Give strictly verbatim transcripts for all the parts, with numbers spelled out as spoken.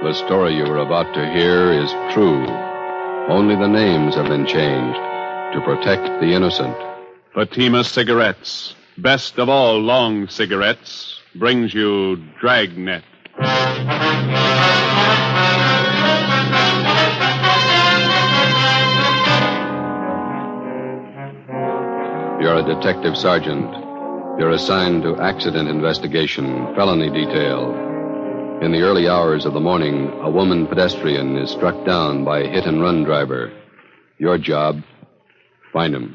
The story you are about to hear is true. Only the names have been changed to protect the innocent. Fatima Cigarettes, best of all long cigarettes, brings you Dragnet. You're a detective sergeant. You're assigned to accident investigation, felony detail. In the early hours of the morning, a woman pedestrian is struck down by a hit-and-run driver. Your job, find him.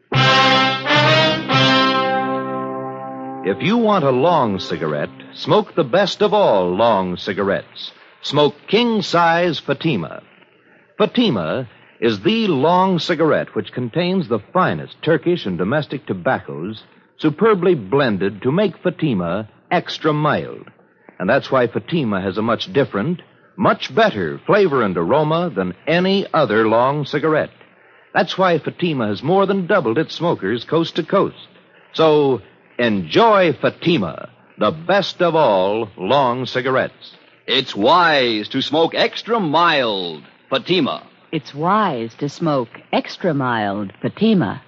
If you want a long cigarette, smoke the best of all long cigarettes. Smoke king-size Fatima. Fatima is the long cigarette which contains the finest Turkish and domestic tobaccos superbly blended to make Fatima extra mild. And that's why Fatima has a much different, much better flavor and aroma than any other long cigarette. That's why Fatima has more than doubled its smokers coast to coast. So, enjoy Fatima, the best of all long cigarettes. It's wise to smoke extra mild Fatima. It's wise to smoke extra mild Fatima.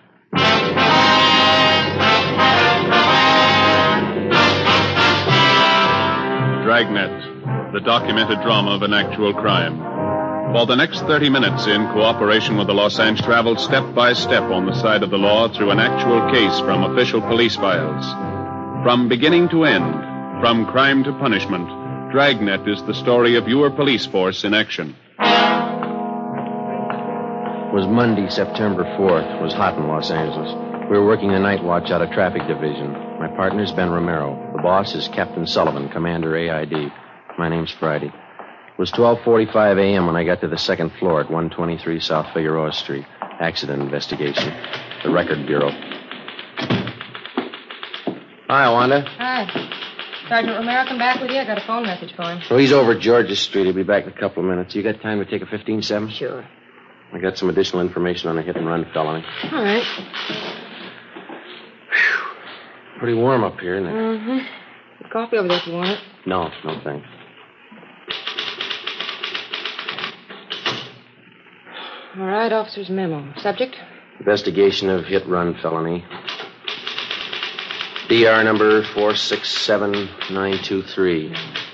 Dragnet, the documented drama of an actual crime. For the next thirty minutes, in cooperation with the Los Angeles, traveled step by step on the side of the law through an actual case from official police files. From beginning to end, from crime to punishment, Dragnet is the story of your police force in action. It was Monday, September fourth. It was hot in Los Angeles. We were working the night watch out of traffic division. My partner's Ben Romero. The boss is Captain Sullivan, Commander A I D. My name's Friday. It was twelve forty-five a.m. when I got to the second floor at one twenty-three South Figueroa Street. Accident investigation. The Record Bureau. Hi, Wanda. Hi. Sergeant Romero come back with you? I got a phone message for him. Oh, he's over at Georgia Street. He'll be back in a couple of minutes. You got time to take a fifteen seven? Sure. I got some additional information on a hit-and-run felony. All right. Whew. Pretty warm up here, isn't it? Mm-hmm. Coffee over there if you want it. No, no thanks. All right, officer's memo. Subject? Investigation of hit-run felony. D R number four six seven nine two three.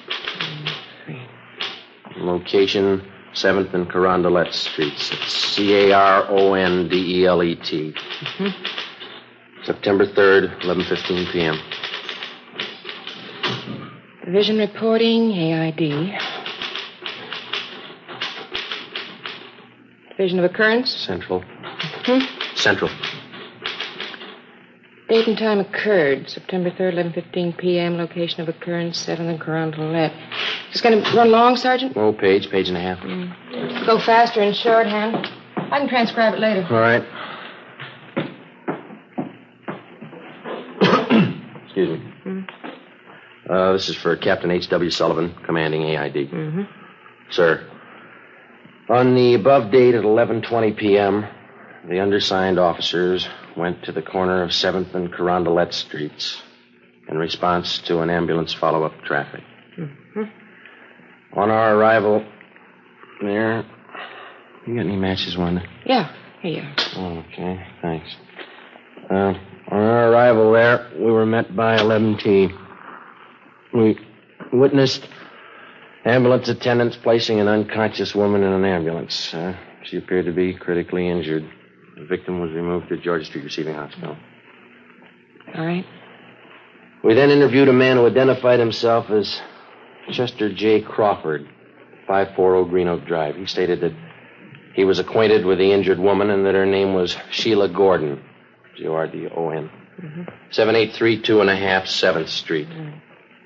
Location, seventh and Carondelet Streets. It's C A R O N D E L E T. Mm-hmm. September third, eleven fifteen p.m. Division reporting, A I D. Division of occurrence? Central. Hmm? Central. Date and time occurred, September third, eleven fifteen p.m. Location of occurrence, seventh and Carondelet. Just going to run long, Sergeant? Oh, page, page and a half. Mm. Go faster in shorthand. I can transcribe it later. All right. Excuse me. Mm. Uh, this is for Captain H W. Sullivan, commanding A I D. Mm-hmm. Sir, on the above date at eleven twenty p.m., the undersigned officers went to the corner of seventh and Carondelet Streets in response to an ambulance follow-up traffic. Mm-hmm. On our arrival there... You got any matches, Wanda? Yeah, here you are. Okay, thanks. Uh, on our arrival there, we were met by eleven T. We witnessed ambulance attendants placing an unconscious woman in an ambulance. Uh, she appeared to be critically injured. The victim was removed to Georgia Street Receiving Hospital. All right. We then interviewed a man who identified himself as Chester J. Crawford, five forty Green Oak Drive. He stated that he was acquainted with the injured woman and that her name was Sheila Gordon, G O R D O N, mm-hmm. seven eight three two and a half seventh Street. Mm-hmm.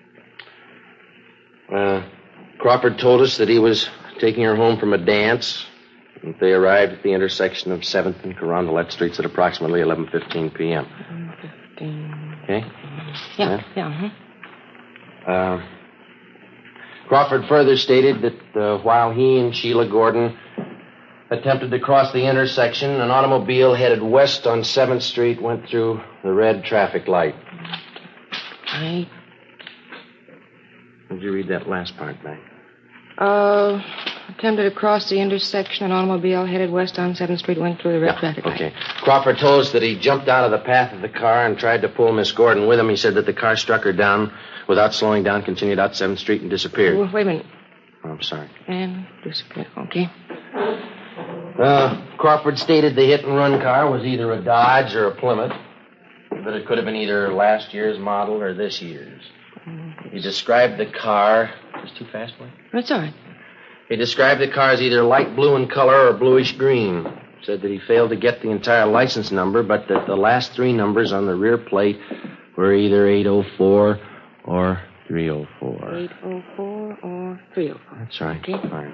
Uh, Crawford told us that he was taking her home from a dance. And they arrived at the intersection of seventh and Carondelet Streets at approximately eleven fifteen p.m. eleven fifteen. Okay? Yeah, yeah. yeah uh-huh. Uh, Crawford further stated that uh, while he and Sheila Gordon attempted to cross the intersection, an automobile headed west on seventh Street went through the red traffic light. Right. Did you read that last part back? Uh, attempted to cross the intersection. An automobile headed west on seventh Street went through the red Yeah, traffic light. okay. Crawford told us that he jumped out of the path of the car and tried to pull Miss Gordon with him. He said that the car struck her down without slowing down, continued out seventh Street, and disappeared. Oh, wait a minute. Oh, I'm sorry. And disappeared. Okay. Uh, Crawford stated the hit-and-run car was either a Dodge or a Plymouth, but it could have been either last year's model or this year's. He described the car... It's too fast, boy? That's all right. He described the car as either light blue in color or bluish green. Said that he failed to get the entire license number, but that the last three numbers on the rear plate were either eight oh four or three oh four. eight oh four or three oh four. That's right. Okay. Fine.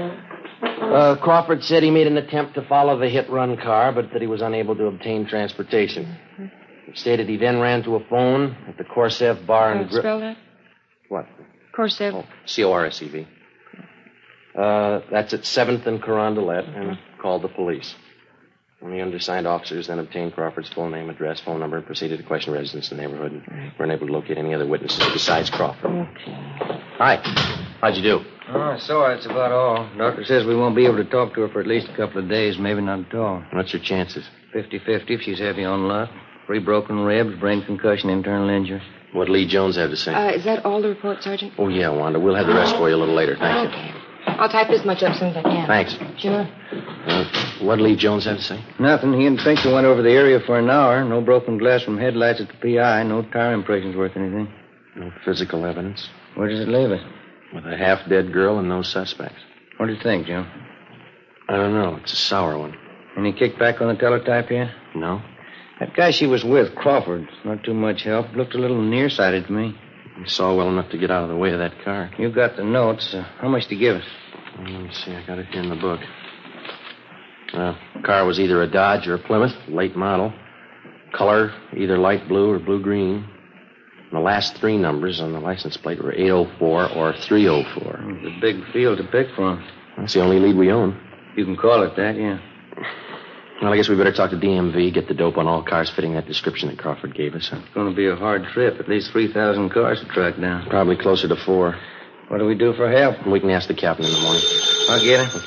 Uh, Crawford said he made an attempt to follow the hit-run car, but that he was unable to obtain transportation. He stated he then ran to a phone at the Corsev Bar and Uh, Grill. spell that? What? Corsev. Oh, C O R S E V. Uh, that's at seventh and Carondelet, and called the police. And the undersigned officers then obtained Crawford's full name, address, phone number, and proceeded to question residents in the neighborhood. And were unable to locate any other witnesses besides Crawford. Okay. Hi. How'd you do? Oh, I saw her. That's about all. Doctor says we won't be able to talk to her for at least a couple of days, maybe not at all. What's your chances? Fifty-fifty if she's heavy on luck. Three broken ribs, brain concussion, internal injury. What'd Lee Jones have to say? Uh, is that all the report, Sergeant? Oh, yeah, Wanda. We'll have the rest for you a little later. Thank Okay. I'll type this much up as soon as I can. you. Thanks. Sure. Uh, what'd Lee Jones have to say? Nothing. He and Finkel went over the area for an hour. No broken glass from headlights at the P I. No tire impressions worth anything. No physical evidence. Where does it leave us? With a half-dead girl and no suspects. What do you think, Joe? I don't know. It's a sour one. Any kickback on the teletype yet? No? That guy she was with, Crawford, not too much help. Looked a little nearsighted to me. You saw well enough to get out of the way of that car. You got the notes. Uh, how much to give us? Well, let me see. I got it here in the book. Uh, the car was either a Dodge or a Plymouth, late model. Color, either light blue or blue-green. And the last three numbers on the license plate were eight oh four or three oh four. It's a big field to pick from. That's the only lead we own. You can call it that, yeah. Well, I guess we better talk to D M V, get the dope on all cars fitting that description that Crawford gave us. It's going to be a hard trip. At least three thousand cars to track down. Probably closer to four. What do we do for help? We can ask the captain in the morning. I'll get him.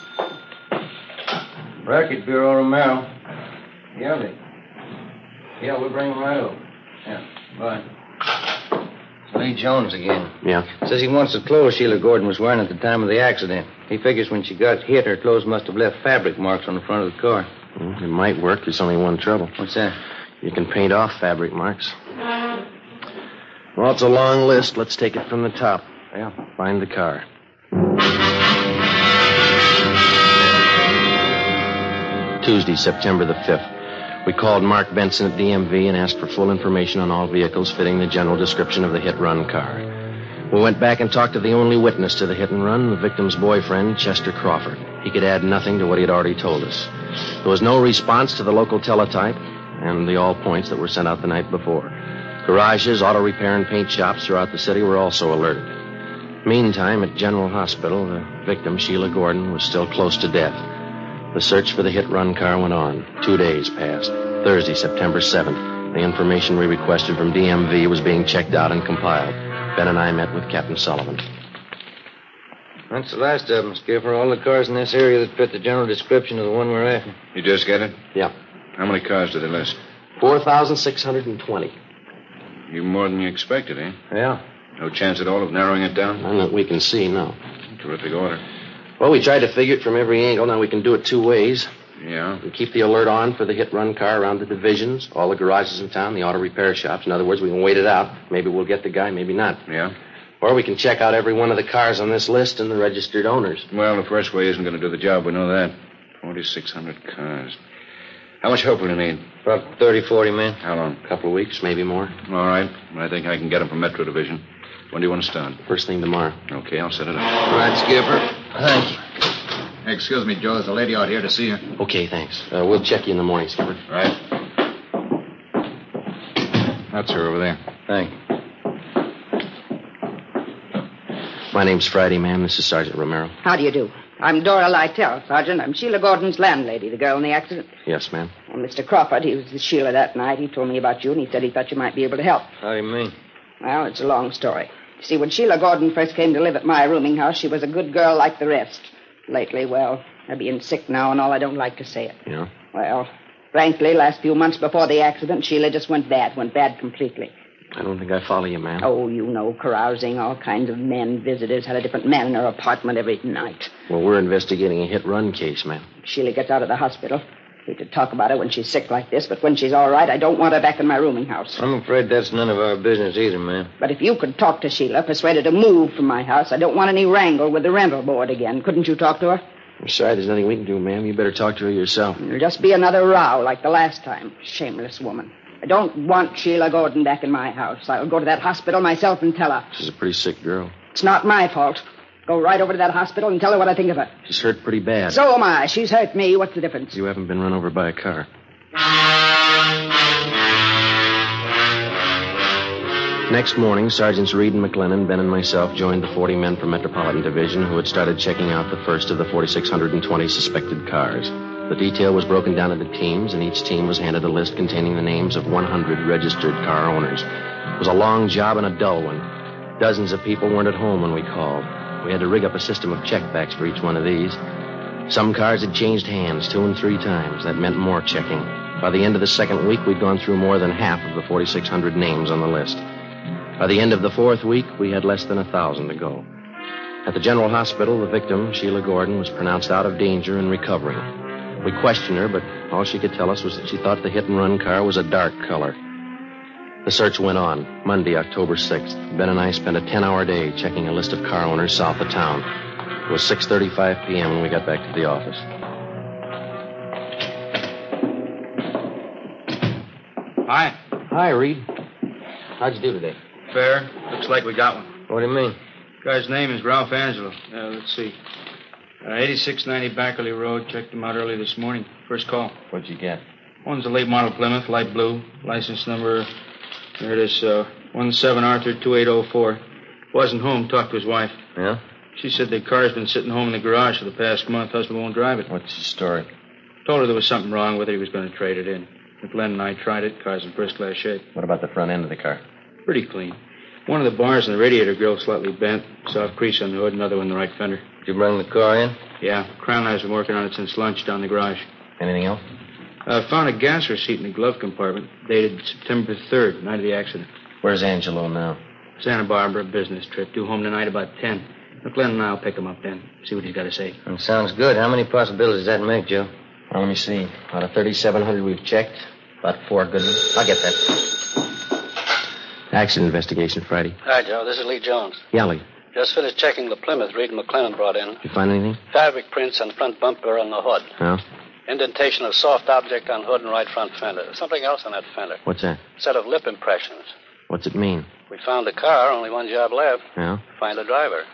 Record Bureau, Romero. Yeah, they... Yeah, we'll bring him right over. Yeah, bye. It's Lee Jones again. Yeah? Says he wants the clothes Sheila Gordon was wearing at the time of the accident. He figures when she got hit, her clothes must have left fabric marks on the front of the car. Well, it might work. There's only one trouble. What's that? You can paint off fabric marks. Well, it's a long list. Let's take it from the top. Yeah. Find the car. Tuesday, September the fifth. We called Mark Benson at D M V and asked for full information on all vehicles fitting the general description of the hit-run car. We went back and talked to the only witness to the hit-and-run, the victim's boyfriend, Chester Crawford. He could add nothing to what he had already told us. There was no response to the local teletype and the all points that were sent out the night before. Garages, auto repair, and paint shops throughout the city were also alerted. Meantime, at General Hospital, the victim, Sheila Gordon, was still close to death. The search for the hit-run car went on. Two days passed. Thursday, September seventh. The information we requested from D M V was being checked out and compiled. Ben and I met with Captain Sullivan. That's the last of them, Skipper. All the cars in this area that fit the general description of the one we're after. You just get it? Yeah. How many cars did they list? four thousand six hundred twenty. You more than you expected, eh? Yeah. No chance at all of narrowing it down? None that we can see, no. Terrific order. Well, we tried to figure it from every angle. Now we can do it two ways. Yeah? We keep the alert on for the hit-run car around the divisions, all the garages in town, the auto repair shops. In other words, we can wait it out. Maybe we'll get the guy, maybe not. Yeah? Or we can check out every one of the cars on this list and the registered owners. Well, the first way isn't going to do the job. We know that. forty-six hundred cars. How much help will you need? About thirty, forty men. How long? A couple of weeks, maybe more. All right. I think I can get them from Metro Division. When do you want to start? First thing tomorrow. Okay, I'll set it up. All right, Skipper. Thank you. Excuse me, Joe. There's a lady out here to see you. Okay, thanks. Uh, we'll check you in the morning, Skipper. Right. That's her over there. Thank you. My name's Friday, ma'am. This is Sergeant Romero. How do you do? I'm Dora Lytell, Sergeant. I'm Sheila Gordon's landlady, the girl in the accident. Yes, ma'am. Well, Mister Crawford, he was with Sheila that night. He told me about you, and he said he thought you might be able to help. How do you mean? Well, it's a long story. See, when Sheila Gordon first came to live at my rooming house, she was a good girl like the rest. Lately, well, her being sick now and all, I don't like to say it. Yeah? Well, frankly, last few months before the accident, Sheila just went bad, went bad completely. I don't think I follow you, ma'am. Oh, you know, carousing, all kinds of men, visitors, had a different man in her apartment every night. Well, we're investigating a hit-run case, ma'am. Sheila gets out of the hospital. Hate to talk about her when she's sick like this, but when she's all right, I don't want her back in my rooming house. I'm afraid that's none of our business either, ma'am. But if you could talk to Sheila, persuade her to move from my house, I don't want any wrangle with the rental board again. Couldn't you talk to her? I'm sorry, there's nothing we can do, ma'am. You better talk to her yourself. It'll just be another row like the last time. Shameless woman. I don't want Sheila Gordon back in my house. I'll go to that hospital myself and tell her. She's a pretty sick girl. It's not my fault. Go right over to that hospital and tell her what I think of her. She's hurt pretty bad. So am I. She's hurt me. What's the difference? You haven't been run over by a car. Next morning, Sergeants Reed and McLennan, Ben and myself joined the forty men from Metropolitan Division who had started checking out the first of the four thousand six hundred twenty suspected cars. The detail was broken down into teams, and each team was handed a list containing the names of one hundred registered car owners. It was a long job and a dull one. Dozens of people weren't at home when we called. We had to rig up a system of checkbacks for each one of these. Some cars had changed hands two and three times. That meant more checking. By the end of the second week, we'd gone through more than half of the four thousand six hundred names on the list. By the end of the fourth week, we had less than a thousand to go. At the General Hospital, the victim, Sheila Gordon, was pronounced out of danger and recovering. We questioned her, but all she could tell us was that she thought the hit-and-run car was a dark color. The search went on. Monday, October sixth, Ben and I spent a ten-hour day checking a list of car owners south of town. It was six thirty-five p.m. when we got back to the office. Hi. Hi, Reed. How'd you do today? Fair. Looks like we got one. What do you mean? Guy's name is Ralph Angelo. Uh, let's see. Uh, eighty-six ninety Backerley Road. Checked him out early this morning. First call. What'd you get? One's a late model Plymouth, light blue. License number, there it is, uh, one seven Arthur two eight oh four. Wasn't home. Talked to his wife. Yeah? She said the car's been sitting home in the garage for the past month. Husband won't drive it. What's the story? Told her there was something wrong with it. He was going to trade it in. McLennan and I tried it. Car's in first-class shape. What about the front end of the car? Pretty clean. One of the bars in the radiator grill slightly bent. Soft crease on the hood, another one in the right fender. Did you bring the car in? Yeah. Crown has been working on it since lunch down the garage. Anything else? I uh, found a gas receipt in the glove compartment, dated September third, night of the accident. Where's Angelo now? Santa Barbara, business trip. Due home tonight about ten. McLennan and I'll pick him up then. See what he's got to say. That sounds good. How many possibilities does that make, Joe? Well, let me see. Out of thirty-seven hundred we've checked, about four good ones. I'll get that. Accident investigation, Friday. Hi, Joe. This is Lee Jones. Yeah, Lee. Just finished checking the Plymouth Reed and McLennan brought in. Did you find anything? Fabric prints on front bumper on the hood. Oh? Indentation of soft object on hood and right front fender. There's something else on that fender. What's that? Set of lip impressions. What's it mean? We found the car. Only one job left. Yeah? Find the driver.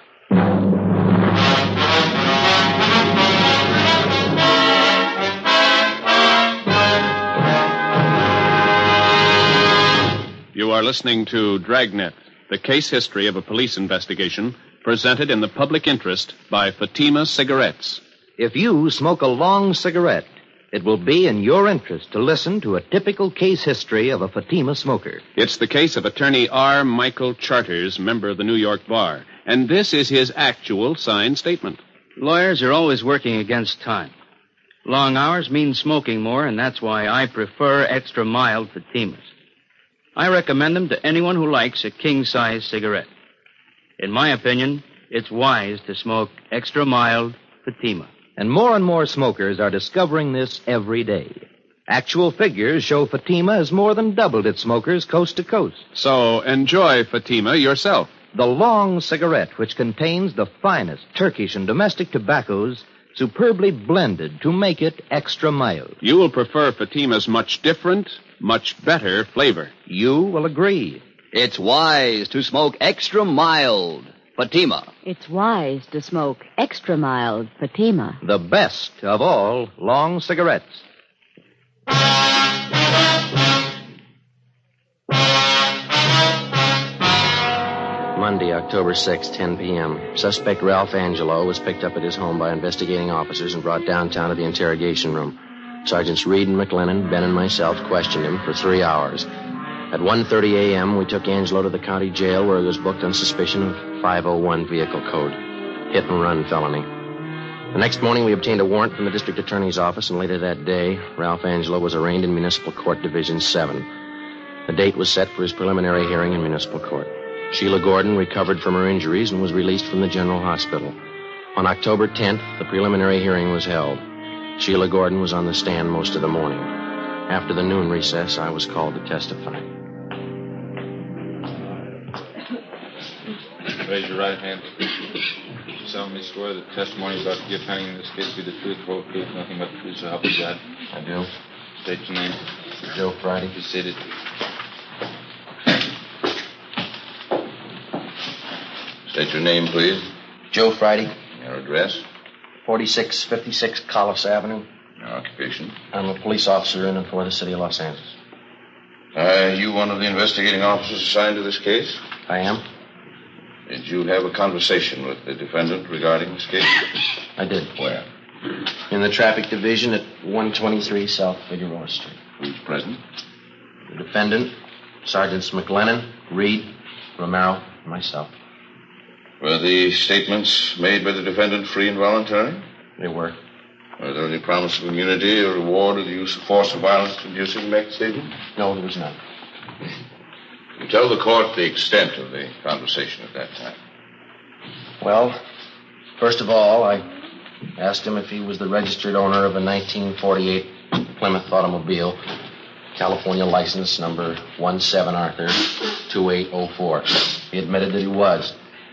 You are listening to Dragnet, the case history of a police investigation, presented in the public interest by Fatima Cigarettes. If you smoke a long cigarette, it will be in your interest to listen to a typical case history of a Fatima smoker. It's the case of attorney R. Michael Charters, member of the New York Bar. And this is his actual signed statement. Lawyers are always working against time. Long hours mean smoking more, and that's why I prefer extra mild Fatimas. I recommend them to anyone who likes a king-size cigarette. In my opinion, it's wise to smoke extra mild Fatima. And more and more smokers are discovering this every day. Actual figures show Fatima has more than doubled its smokers coast to coast. So enjoy Fatima yourself. The long cigarette, which contains the finest Turkish and domestic tobaccos, superbly blended to make it extra mild. You will prefer Fatima's much different, much better flavor. You will agree. It's wise to smoke extra mild Fatima. It's wise to smoke extra mild Fatima. The best of all long cigarettes. Monday, October sixth, ten p.m. Suspect Ralph Angelo was picked up at his home by investigating officers and brought downtown to the interrogation room. Sergeants Reed and McLennan, Ben and myself questioned him for three hours. At one thirty a.m., we took Angelo to the county jail where he was booked on suspicion of five oh one vehicle code, hit and run felony. The next morning, we obtained a warrant from the district attorney's office, and later that day, Ralph Angelo was arraigned in Municipal Court Division seven. The date was set for his preliminary hearing in Municipal Court. Sheila Gordon recovered from her injuries and was released from the General Hospital. On October tenth, the preliminary hearing was held. Sheila Gordon was on the stand most of the morning. After the noon recess, I was called to testify. Raise your right hand. You solemnly swear that the testimony about to give pending in this case be the truth, whole truth, nothing but the truth, so help you God. I do. State your name. Joe Friday. Be seated. State your name, please. Joe Friday. Your address. forty-six fifty-six Collis Avenue. Your occupation. I'm a police officer in and for the city of Los Angeles. Are you one of the investigating officers assigned to this case? I am. Did you have a conversation with the defendant regarding this case? I did. Where? In the traffic division at one twenty-three South Figueroa Street. Who's present? The defendant, Sergeants McLennan, Reed, Romero, and myself. Were the statements made by the defendant free and voluntary? They were. Was there any promise of immunity or reward or the use of force or violence to induce him to make the statement? No, there was none. You tell the court the extent of the conversation at that time. Well, first of all, I asked him if he was the registered owner of a nineteen forty-eight Plymouth automobile, California license number one seven Arthur two eight oh four. He admitted that he was.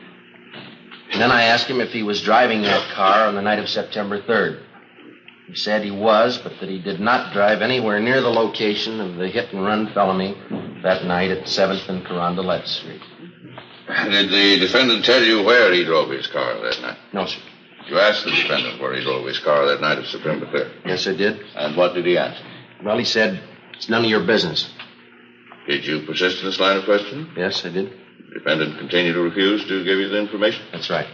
And then I asked him if he was driving that car on the night of September third. He said he was, but that he did not drive anywhere near the location of the hit-and-run felony that night at seventh and Carondelet Street. Did the defendant tell you where he drove his car that night? No, sir. You asked the defendant where he drove his car that night of September third? Yes, I did. And what did he answer? Well, he said, it's none of your business. Did you persist in this line of questioning? Yes, I did. The defendant continued to refuse to give you the information? That's right.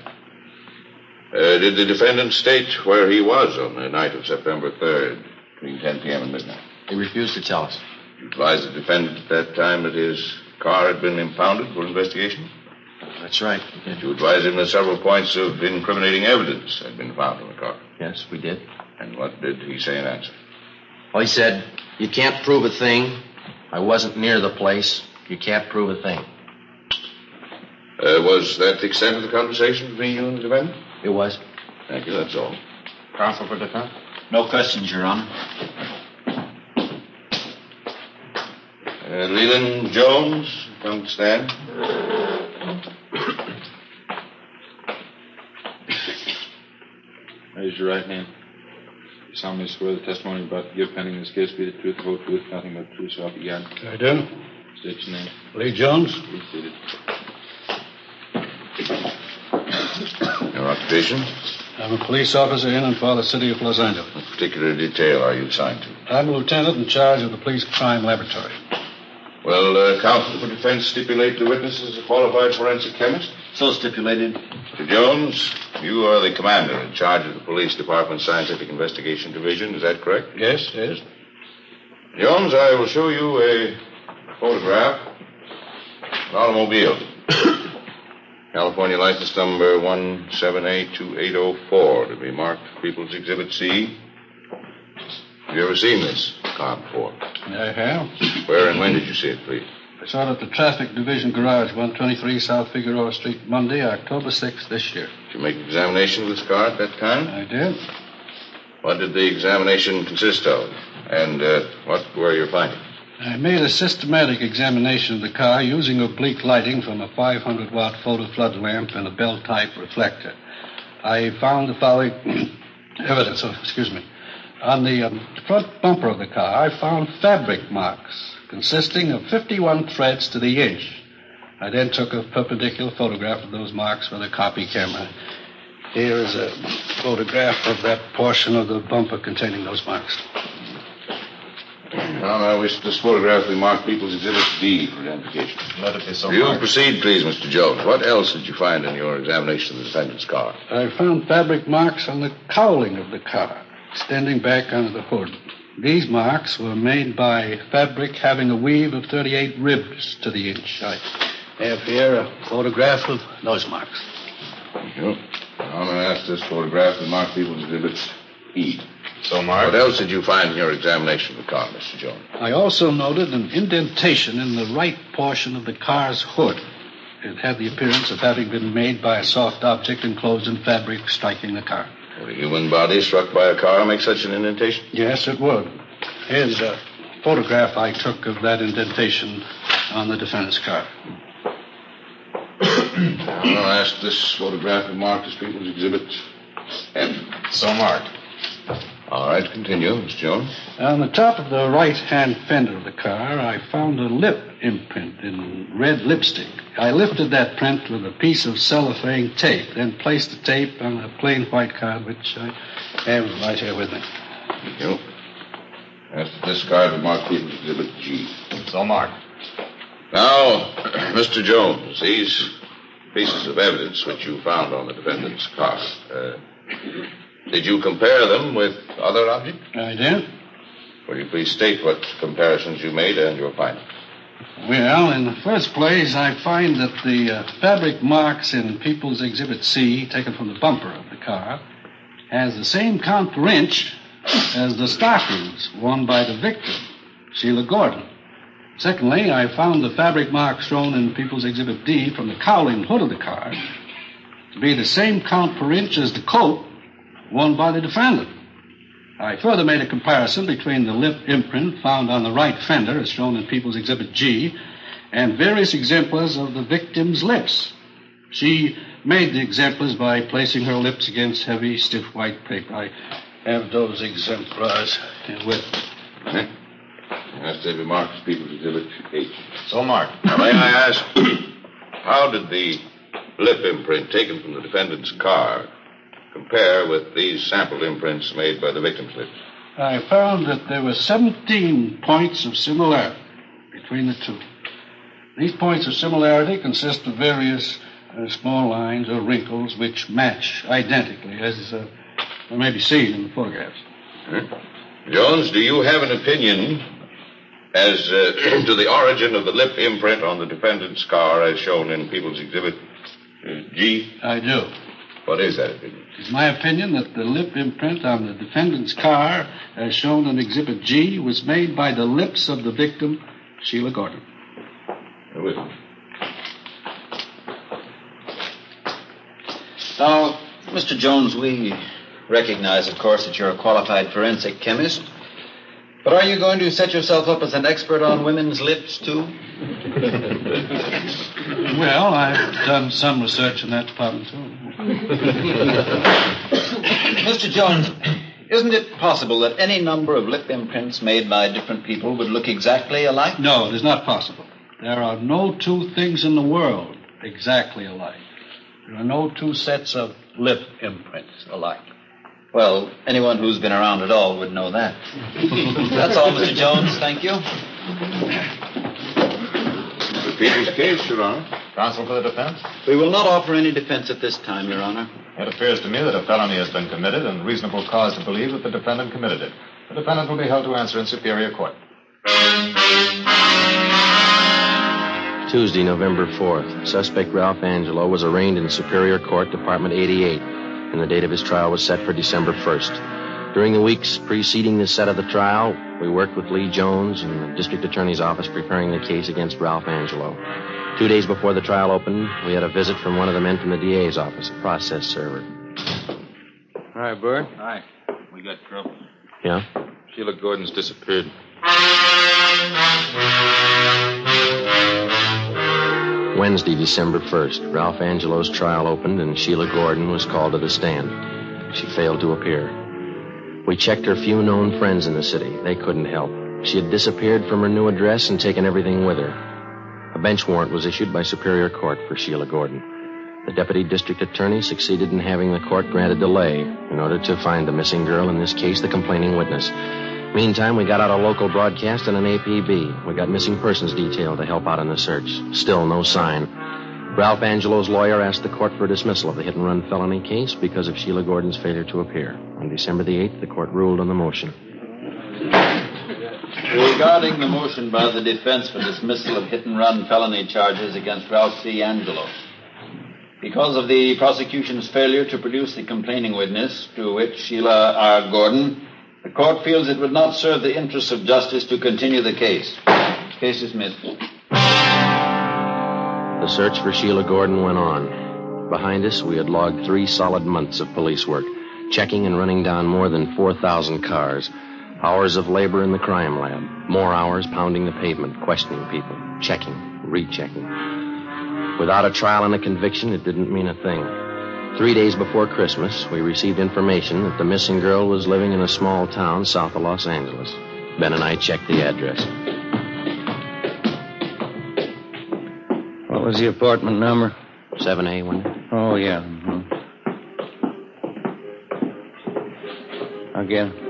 Uh, did the defendant state where he was on the night of September third, between ten p.m. and midnight? He refused to tell us. You advised the defendant at that time that his car had been impounded for investigation? That's right. Did you advise him that several points of incriminating evidence had been found in the car? Yes, we did. And what did he say in answer? Well, he said, you can't prove a thing. I wasn't near the place. You can't prove a thing. Uh, was that the extent of the conversation between you and the defendant? It was. Thank you, that's all. Counsel for defense? No questions, Your Honor. Uh, Leland Jones, come to stand. Raise your right hand. You solemnly swear the testimony about to give pending this case be the truth, the whole truth, nothing but the truth, so help you God. I do. State your name. Lee Jones. Be seated. Your occupation? I'm a police officer in and for the city of Los Angeles. What particular detail are you assigned to? I'm a lieutenant in charge of the police crime laboratory. Well, uh, counsel for defense stipulate the witness is a qualified forensic chemist? So stipulated. Mister Jones, you are the commander in charge of the police department's scientific investigation division. Is that correct? Yes, yes. Jones, I will show you a photograph of an automobile. California license number one seven A two eight oh four to be marked People's Exhibit C. Have you ever seen this car before? I have. Where and when did you see it, please? I saw it at the traffic division garage, one twenty-three South Figueroa Street, Monday, October sixth this year. Did you make an examination of this car at that time? I did. What did the examination consist of? And uh, what were your findings? I made a systematic examination of the car using oblique lighting from a five hundred watt photo flood lamp and a bell-type reflector. I found the following evidence. Oh, excuse me. On the um, front bumper of the car, I found fabric marks consisting of fifty-one threads to the inch. I then took a perpendicular photograph of those marks with a copy camera. Here is a photograph of that portion of the bumper containing those marks. Now, I wish this photograph be marked People's Exhibit D for identification. Let it be so. You proceed, please, Mister Jones. What else did you find in your examination of the defendant's car? I found fabric marks on the cowling of the car, extending back under the hood. These marks were made by fabric having a weave of thirty-eight ribs to the inch. I have here a photograph of those marks. Thank you. I'm going to ask this photograph to mark people's exhibits E. So, Mark? What else did you find in your examination of the car, Mister Jones? I also noted an indentation in the right portion of the car's hood. It had the appearance of having been made by a soft object enclosed in fabric striking the car. Would a human body struck by a car make such an indentation? Yes, it would. Here's a photograph I took of that indentation on the defendant's car. I'm going to ask this photograph to mark as people's exhibit F. So marked. All right, continue, Mister Jones. On the top of the right-hand fender of the car, I found a lip imprint in red lipstick. I lifted that print with a piece of cellophane tape, then placed the tape on a plain white card, which I have right here with me. Thank you. Ask this card to mark people's exhibit G. So marked. Now, Mister Jones, these pieces of evidence which you found on the defendant's car, uh, did you compare them with other objects? I did. Will you please state what comparisons you made and your findings? Well, in the first place, I find that the uh, fabric marks in People's Exhibit C, taken from the bumper of the car, has the same count per inch as the stockings worn by the victim, Sheila Gordon. Secondly, I found the fabric marks shown in People's Exhibit D from the cowling hood of the car to be the same count per inch as the coat worn by the defendant. I further made a comparison between the lip imprint found on the right fender, as shown in People's Exhibit G, and various exemplars of the victim's lips. She made the exemplars by placing her lips against heavy, stiff white paper. I have those exemplars with me. Ask David Marks, People's Exhibit H. So marked. Now, may I ask, how did the lip imprint taken from the defendant's car compare with these sample imprints made by the victim's lips? I found that there were seventeen points of similarity between the two. These points of similarity consist of various uh, small lines or wrinkles which match identically, as uh, may be seen in the photographs. Hmm? Jones, do you have an opinion as uh, to the origin of the lip imprint on the defendant's car as shown in People's Exhibit uh, G? I do. What is that opinion? It's my opinion that the lip imprint on the defendant's car, as shown in Exhibit G, was made by the lips of the victim, Sheila Gordon. Who is it? Now, Mister Jones, we recognize, of course, that you're a qualified forensic chemist. But are you going to set yourself up as an expert on women's lips, too? Well, I've done some research in that department, too. Mister Jones, isn't it possible that any number of lip imprints made by different people would look exactly alike? No, it is not possible. There are no two things in the world exactly alike. There are no two sets of lip imprints alike. Well, anyone who's been around at all would know that. That's all, Mister Jones. Thank you. The people's case, Your Honor. Counsel for the defense? We will not offer any defense at this time, Your Honor. It appears to me that a felony has been committed and reasonable cause to believe that the defendant committed it. The defendant will be held to answer in superior court. Tuesday, November fourth. Suspect Ralph Angelo was arraigned in Superior Court, Department eighty-eight, and the date of his trial was set for December first. During the weeks preceding the set of the trial, we worked with Lee Jones in the district attorney's office preparing the case against Ralph Angelo. Two days before the trial opened, we had a visit from one of the men from the D A's office, a process server. All right, Bert. Hi. We got trouble. Yeah? Sheila Gordon's disappeared. Wednesday, December first, Ralph Angelo's trial opened and Sheila Gordon was called to the stand. She failed to appear. We checked her few known friends in the city. They couldn't help. She had disappeared from her new address and taken everything with her. A bench warrant was issued by Superior Court for Sheila Gordon. The deputy district attorney succeeded in having the court grant a delay in order to find the missing girl, in this case, the complaining witness. Meantime, we got out a local broadcast and an A P B. We got missing persons detail to help out in the search. Still no sign. Ralph Angelo's lawyer asked the court for a dismissal of the hit-and-run felony case because of Sheila Gordon's failure to appear. On December the eighth, the court ruled on the motion. Regarding the motion by the defense for dismissal of hit-and-run felony charges against Ralph C. Angelo, because of the prosecution's failure to produce the complaining witness, to which Sheila R. Gordon, the court feels it would not serve the interests of justice to continue the case. Case dismissed. The search for Sheila Gordon went on. Behind us, we had logged three solid months of police work, checking and running down more than four thousand cars. Hours of labor in the crime lab. More hours pounding the pavement, questioning people, checking, rechecking. Without a trial and a conviction, it didn't mean a thing. Three days before Christmas, we received information that the missing girl was living in a small town south of Los Angeles. Ben and I checked the address. What was the apartment number? seven A, wasn't it? Oh, yeah. Mm-hmm. I'll get it.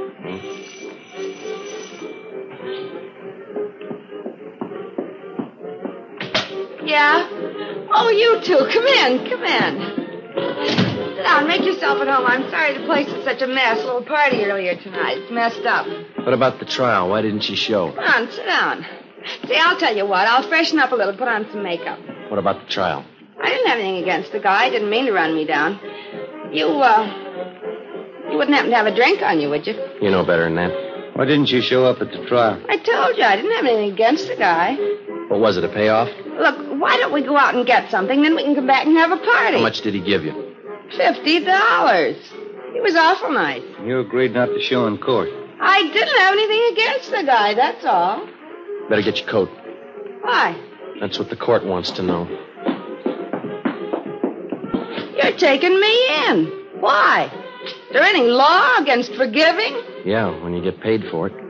Yeah? Oh, you two. Come in. Come in. Sit down. Make yourself at home. I'm sorry the place is such a mess. A little party earlier tonight. It's messed up. What about the trial? Why didn't she show? Come on, sit down. See, I'll tell you what. I'll freshen up a little, put on some makeup. What about the trial? I didn't have anything against the guy. I didn't mean to run me down. You, uh... You wouldn't happen to have a drink on you, would you? You know better than that. Why didn't you show up at the trial? I told you I didn't have anything against the guy. What was it, a payoff? Look, why don't we go out and get something, then we can come back and have a party. How much did he give you? Fifty dollars. He was awful nice. You agreed not to show in court. I didn't have anything against the guy, that's all. Better get your coat. Why? That's what the court wants to know. You're taking me in. Why? Is there any law against forgiving? Yeah, when you get paid for it.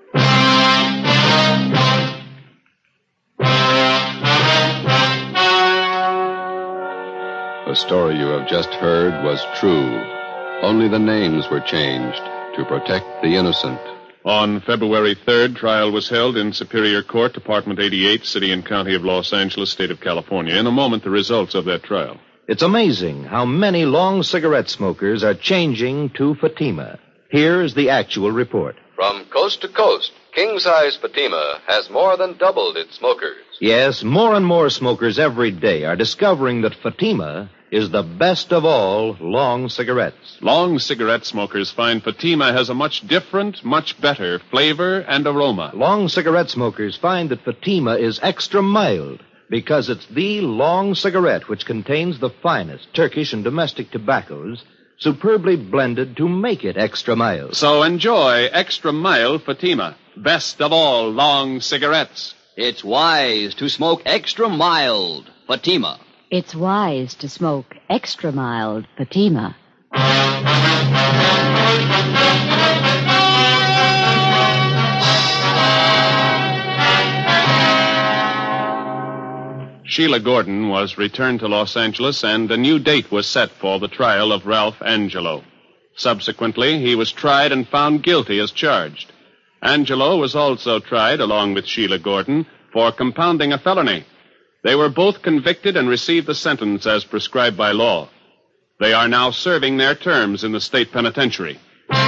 The story you have just heard was true. Only the names were changed to protect the innocent. On February third, trial was held in Superior Court, Department eighty-eight, City and County of Los Angeles, State of California. In a moment, the results of that trial. It's amazing how many long cigarette smokers are changing to Fatima. Here's the actual report. From coast to coast, king-size Fatima has more than doubled its smokers. Yes, more and more smokers every day are discovering that Fatima is the best of all long cigarettes. Long cigarette smokers find Fatima has a much different, much better flavor and aroma. Long cigarette smokers find that Fatima is extra mild because it's the long cigarette which contains the finest Turkish and domestic tobaccos superbly blended to make it extra mild. So enjoy extra mild Fatima, best of all long cigarettes. It's wise to smoke extra mild Fatima. It's wise to smoke extra mild Fatima. Sheila Gordon was returned to Los Angeles, and a new date was set for the trial of Ralph Angelo. Subsequently, he was tried and found guilty as charged. Angelo was also tried, along with Sheila Gordon, for compounding a felony. They were both convicted and received the sentence as prescribed by law. They are now serving their terms in the state penitentiary.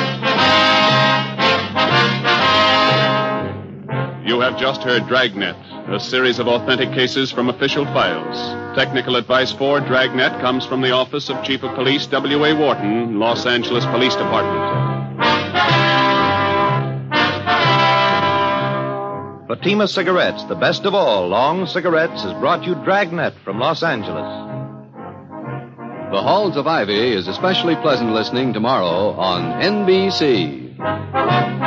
You have just heard Dragnet, a series of authentic cases from official files. Technical advice for Dragnet comes from the Office of Chief of Police W A Wharton, Los Angeles Police Department. Fatima Cigarettes, the best of all long cigarettes, has brought you Dragnet from Los Angeles. The Halls of Ivy is especially pleasant listening tomorrow on N B C.